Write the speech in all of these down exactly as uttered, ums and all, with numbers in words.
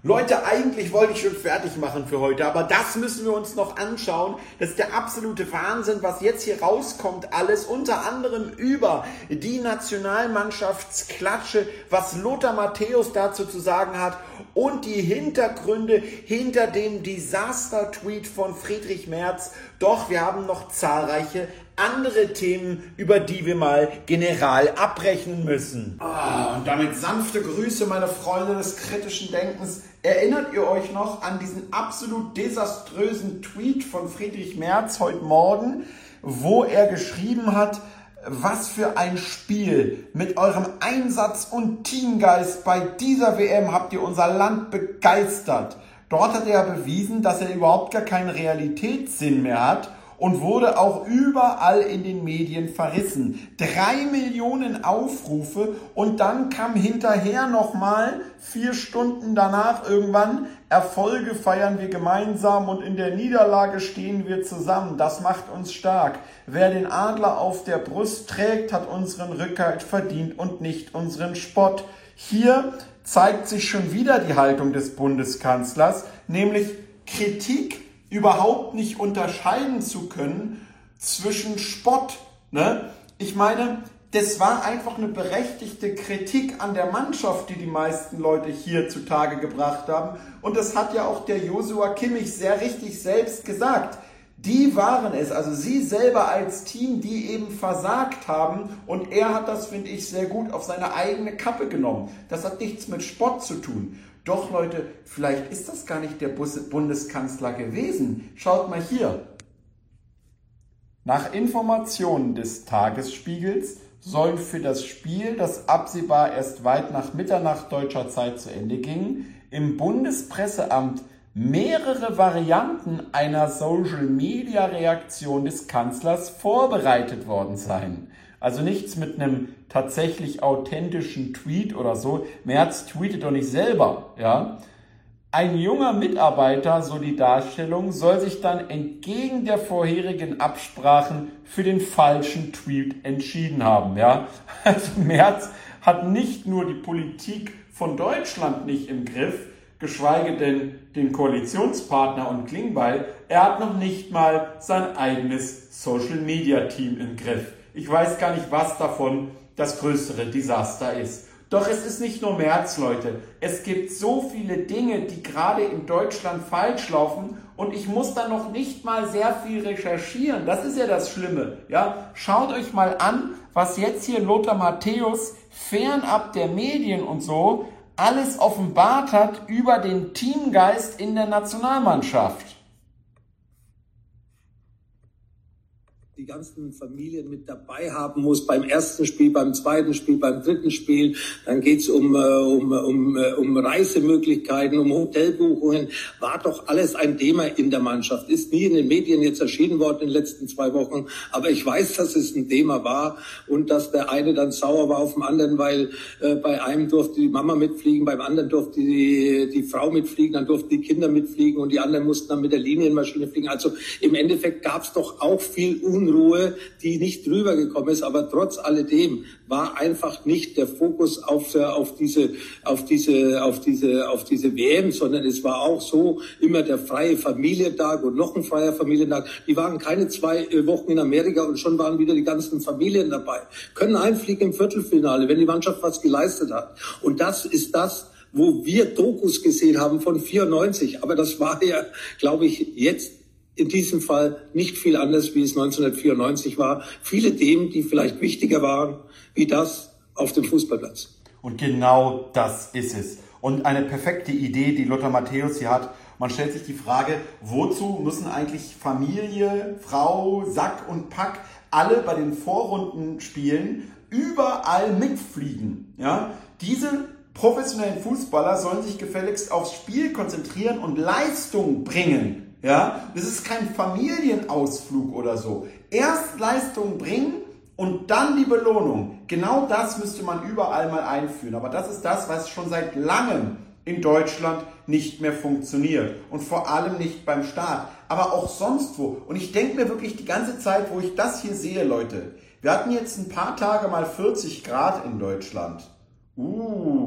Leute, eigentlich wollte ich schon fertig machen für heute, aber das müssen wir uns noch anschauen. Das ist der absolute Wahnsinn, was jetzt hier rauskommt alles, unter anderem über die Nationalmannschaftsklatsche, was Lothar Matthäus dazu zu sagen hat und die Hintergründe hinter dem Desaster-Tweet von Friedrich Merz. Doch wir haben noch zahlreiche andere Themen, über die wir mal general abrechnen müssen. Ah, und damit sanfte Grüße, meine Freunde des kritischen Denkens. Erinnert ihr euch noch an diesen absolut desaströsen Tweet von Friedrich Merz heute Morgen, wo er geschrieben hat, was für ein Spiel. Mit eurem Einsatz und Teamgeist bei dieser W M habt ihr unser Land begeistert. Dort hat er bewiesen, dass er überhaupt gar keinen Realitätssinn mehr hat und wurde auch überall in den Medien verrissen. Drei Millionen Aufrufe und dann kam hinterher nochmal, vier Stunden danach irgendwann, Erfolge feiern wir gemeinsam und in der Niederlage stehen wir zusammen. Das macht uns stark. Wer den Adler auf der Brust trägt, hat unseren Rückhalt verdient und nicht unseren Spott. Hier zeigt sich schon wieder die Haltung des Bundeskanzlers, nämlich Kritik überhaupt nicht unterscheiden zu können zwischen Spott. Ne? Ich meine, das war einfach eine berechtigte Kritik an der Mannschaft, die die meisten Leute hier zutage gebracht haben. Und das hat ja auch der Joshua Kimmich sehr richtig selbst gesagt. Die waren es, also sie selber als Team, die eben versagt haben. Und er hat das, finde ich, sehr gut auf seine eigene Kappe genommen. Das hat nichts mit Spott zu tun. Doch Leute, vielleicht ist das gar nicht der Bundeskanzler gewesen. Schaut mal hier. Nach Informationen des Tagesspiegels sollen für das Spiel, das absehbar erst weit nach Mitternacht deutscher Zeit zu Ende ging, im Bundespresseamt mehrere Varianten einer Social-Media-Reaktion des Kanzlers vorbereitet worden sein. Also nichts mit einem tatsächlich authentischen Tweet oder so. Merz tweetet doch nicht selber, ja. Ein junger Mitarbeiter, so die Darstellung, soll sich dann entgegen der vorherigen Absprachen für den falschen Tweet entschieden haben, ja. Also Merz hat nicht nur die Politik von Deutschland nicht im Griff, geschweige denn den Koalitionspartner und Klingbeil, er hat noch nicht mal sein eigenes Social-Media-Team im Griff. Ich weiß gar nicht, was davon das größere Desaster ist. Doch es ist nicht nur Merz, Leute. Es gibt so viele Dinge, die gerade in Deutschland falsch laufen und ich muss da noch nicht mal sehr viel recherchieren. Das ist ja das Schlimme. Ja? Schaut euch mal an, was jetzt hier Lothar Matthäus fernab der Medien und so alles offenbart hat über den Teamgeist in der Nationalmannschaft. Die ganzen Familien mit dabei haben muss beim ersten Spiel, beim zweiten Spiel, beim dritten Spiel. Dann geht's um, um, um, um Reisemöglichkeiten, um Hotelbuchungen. War doch alles ein Thema in der Mannschaft. Ist nie in den Medien jetzt erschienen worden in den letzten zwei Wochen. Aber ich weiß, dass es ein Thema war und dass der eine dann sauer war auf den anderen, weil äh, bei einem durfte die Mama mitfliegen, beim anderen durfte die, die Frau mitfliegen, dann durften die Kinder mitfliegen und die anderen mussten dann mit der Linienmaschine fliegen. Also im Endeffekt gab's doch auch viel Un Unruhe, die nicht drüber gekommen ist, aber trotz alledem war einfach nicht der Fokus auf, auf diese, auf diese, auf diese, auf diese W M, sondern es war auch so immer der freie Familientag und noch ein freier Familientag. Die waren keine zwei Wochen in Amerika und schon waren wieder die ganzen Familien dabei. Können einfliegen im Viertelfinale, wenn die Mannschaft was geleistet hat. Und das ist das, wo wir Dokus gesehen haben von vierundneunzig. Aber das war ja, glaube ich, jetzt in diesem Fall nicht viel anders, wie es neunzehnhundertvierundneunzig war. Viele Themen, die vielleicht wichtiger waren, wie das auf dem Fußballplatz. Und genau das ist es. Und eine perfekte Idee, die Lothar Matthäus hier hat. Man stellt sich die Frage, wozu müssen eigentlich Familie, Frau, Sack und Pack alle bei den Vorrundenspielen überall mitfliegen? Ja? Diese professionellen Fußballer sollen sich gefälligst aufs Spiel konzentrieren und Leistung bringen. Ja, das ist kein Familienausflug oder so. Erst Leistung bringen und dann die Belohnung. Genau das müsste man überall mal einführen. Aber das ist das, was schon seit langem in Deutschland nicht mehr funktioniert. Und vor allem nicht beim Staat. Aber auch sonst wo. Und ich denke mir wirklich die ganze Zeit, wo ich das hier sehe, Leute. Wir hatten jetzt ein paar Tage mal vierzig Grad in Deutschland. Uh,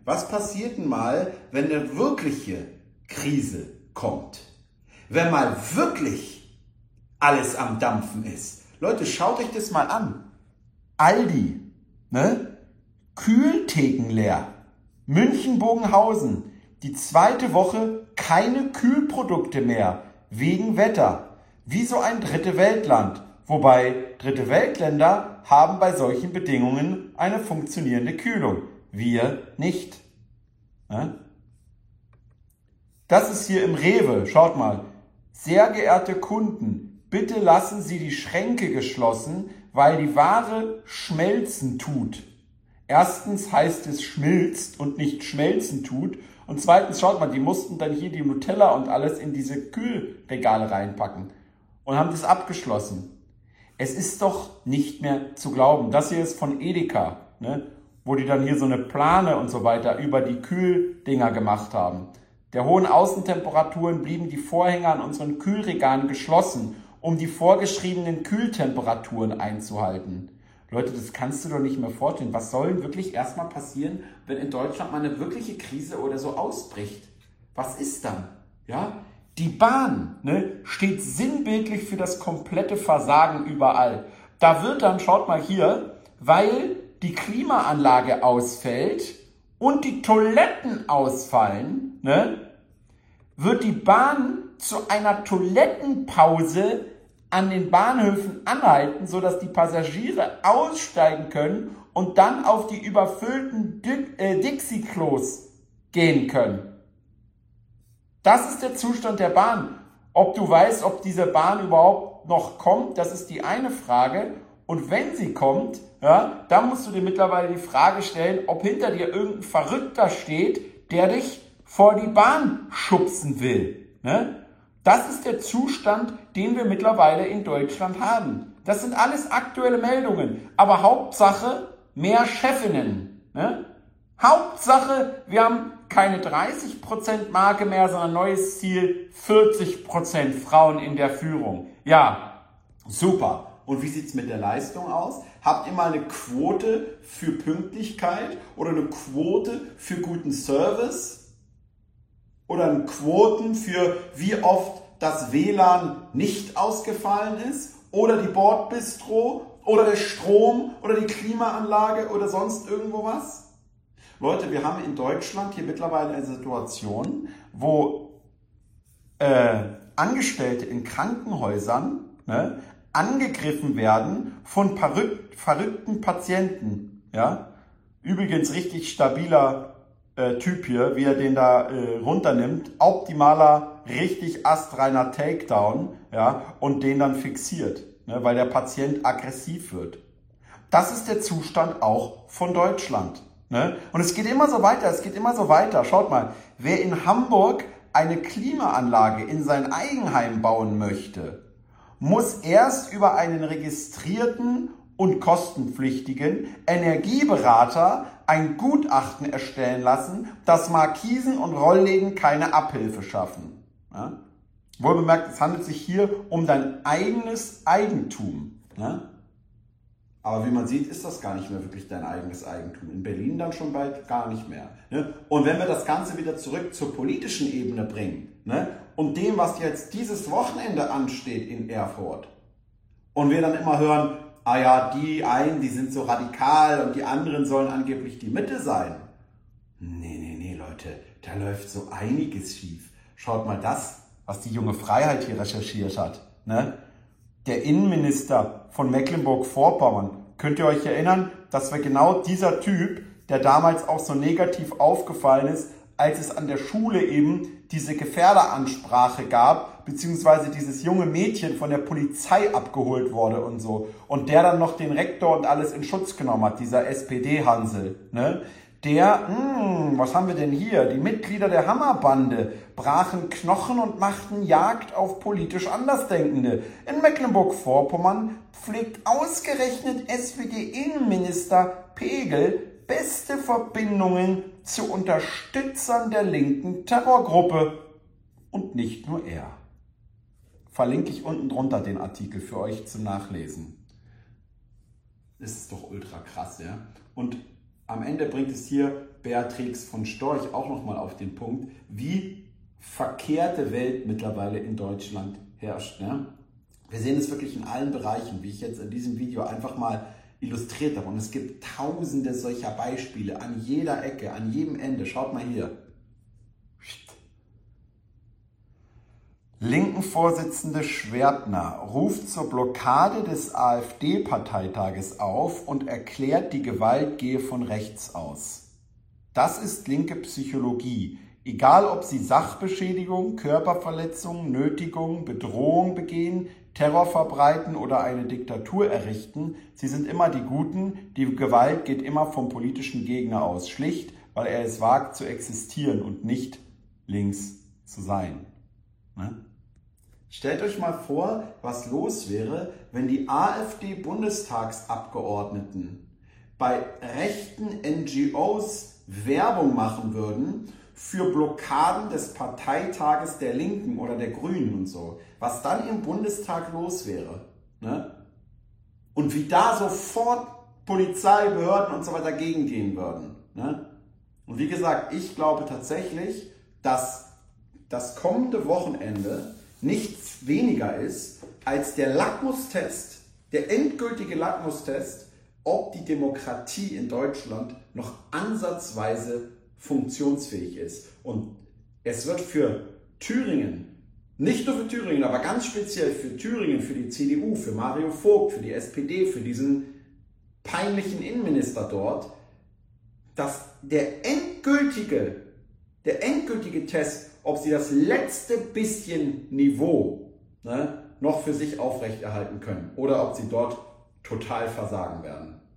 was passiert denn mal, wenn eine wirkliche Krise kommt? Wenn mal wirklich alles am Dampfen ist. Leute, schaut euch das mal an. Aldi, ne? Kühltheken leer. München-Bogenhausen, die zweite Woche keine Kühlprodukte mehr, wegen Wetter. Wie so ein dritte Weltland. Wobei dritte Weltländer haben bei solchen Bedingungen eine funktionierende Kühlung. Wir nicht. Ne? Das ist hier im Rewe, schaut mal. Sehr geehrte Kunden, bitte lassen Sie die Schränke geschlossen, weil die Ware schmelzen tut. Erstens heißt es schmilzt und nicht schmelzen tut. Und zweitens, schaut mal, die mussten dann hier die Nutella und alles in diese Kühlregale reinpacken und haben das abgeschlossen. Es ist doch nicht mehr zu glauben. Das hier ist von Edeka, ne, wo die dann hier so eine Plane und so weiter über die Kühldinger gemacht haben. Der hohen Außentemperaturen blieben die Vorhänge an unseren Kühlregalen geschlossen, um die vorgeschriebenen Kühltemperaturen einzuhalten. Leute, das kannst du doch nicht mehr vorstellen. Was soll denn wirklich erstmal passieren, wenn in Deutschland mal eine wirkliche Krise oder so ausbricht? Was ist dann? Ja? Die Bahn, ne, steht sinnbildlich für das komplette Versagen überall. Da wird dann, schaut mal hier, weil die Klimaanlage ausfällt und die Toiletten ausfallen, ne, wird die Bahn zu einer Toilettenpause an den Bahnhöfen anhalten, sodass die Passagiere aussteigen können und dann auf die überfüllten Dixie-Klos gehen können. Das ist der Zustand der Bahn. Ob du weißt, ob diese Bahn überhaupt noch kommt, das ist die eine Frage. Und wenn sie kommt, ja, dann musst du dir mittlerweile die Frage stellen, ob hinter dir irgendein Verrückter steht, der dich vor die Bahn schubsen will. Ne? Das ist der Zustand, den wir mittlerweile in Deutschland haben. Das sind alles aktuelle Meldungen. Aber Hauptsache mehr Chefinnen. Ne? Hauptsache, wir haben keine dreißig Prozent Marke mehr, sondern neues Ziel, vierzig Prozent Frauen in der Führung. Ja, super. Und wie sieht es mit der Leistung aus? Habt ihr mal eine Quote für Pünktlichkeit oder eine Quote für guten Service? Oder eine Quoten für wie oft das W L A N nicht ausgefallen ist? Oder die Bordbistro? Oder der Strom? Oder die Klimaanlage? Oder sonst irgendwo was? Leute, wir haben in Deutschland hier mittlerweile eine Situation, wo äh, Angestellte in Krankenhäusern, ne, angegriffen werden von verrück- verrückten Patienten. Ja? Übrigens richtig stabiler äh, Typ hier, wie er den da äh, runternimmt. Optimaler, richtig astreiner Takedown, ja, und den dann fixiert, ne, weil der Patient aggressiv wird. Das ist der Zustand auch von Deutschland. Ne? Und es geht immer so weiter, es geht immer so weiter. Schaut mal, wer in Hamburg eine Klimaanlage in sein Eigenheim bauen möchte, muss erst über einen registrierten und kostenpflichtigen Energieberater ein Gutachten erstellen lassen, dass Markisen und Rollläden keine Abhilfe schaffen. Ja? Wohlbemerkt, es handelt sich hier um dein eigenes Eigentum. Ne? Aber wie man sieht, ist das gar nicht mehr wirklich dein eigenes Eigentum. In Berlin dann schon bald gar nicht mehr. Ne? Und wenn wir das Ganze wieder zurück zur politischen Ebene bringen, ne? Und dem, was jetzt dieses Wochenende ansteht in Erfurt, und wir dann immer hören, ah ja, die einen, die sind so radikal und die anderen sollen angeblich die Mitte sein. Nee, nee, nee, Leute, da läuft so einiges schief. Schaut mal das, was die junge Freiheit hier recherchiert hat. Ne? Der Innenminister von Mecklenburg-Vorpommern. Könnt ihr euch erinnern, das war genau dieser Typ, der damals auch so negativ aufgefallen ist, als es an der Schule eben diese Gefährderansprache gab, beziehungsweise dieses junge Mädchen von der Polizei abgeholt wurde und so. Und der dann noch den Rektor und alles in Schutz genommen hat, dieser S P D-Hansel. Ne? Der, hm, was haben wir denn hier? Die Mitglieder der Hammerbande brachen Knochen und machten Jagd auf politisch Andersdenkende. In Mecklenburg-Vorpommern pflegt ausgerechnet S W G-Innenminister Pegel beste Verbindungen zu Unterstützern der linken Terrorgruppe. Und nicht nur er. Verlinke ich unten drunter den Artikel für euch zum Nachlesen. Das ist doch ultra krass, ja? Und am Ende bringt es hier Beatrix von Storch auch nochmal auf den Punkt, wie verkehrte Welt mittlerweile in Deutschland herrscht. Ne? Wir sehen es wirklich in allen Bereichen, wie ich jetzt in diesem Video einfach mal illustriert habe. Und es gibt tausende solcher Beispiele an jeder Ecke, an jedem Ende. Schaut mal hier. Linken-Vorsitzende Schwertner ruft zur Blockade des AfD-Parteitages auf und erklärt, die Gewalt gehe von rechts aus. Das ist linke Psychologie. Egal, ob sie Sachbeschädigung, Körperverletzung, Nötigung, Bedrohung begehen, Terror verbreiten oder eine Diktatur errichten, sie sind immer die Guten, die Gewalt geht immer vom politischen Gegner aus, schlicht, weil er es wagt zu existieren und nicht links zu sein. Ne? Stellt euch mal vor, was los wäre, wenn die AfD-Bundestagsabgeordneten bei rechten N G Os Werbung machen würden für Blockaden des Parteitages der Linken oder der Grünen und so. Was dann im Bundestag los wäre. Ne? Und wie da sofort Polizei, Behörden und so weiter gegengehen würden. Ne? Und wie gesagt, ich glaube tatsächlich, dass das kommende Wochenende nichts weniger ist als der Lackmustest, der endgültige Lackmustest, ob die Demokratie in Deutschland noch ansatzweise funktionsfähig ist. Und es wird für Thüringen, nicht nur für Thüringen, aber ganz speziell für Thüringen, für die C D U, für Mario Vogt, für die S P D, für diesen peinlichen Innenminister dort, dass der endgültige, der endgültige Test, ob sie das letzte bisschen Niveau, ne, noch für sich aufrechterhalten können oder ob sie dort total versagen werden.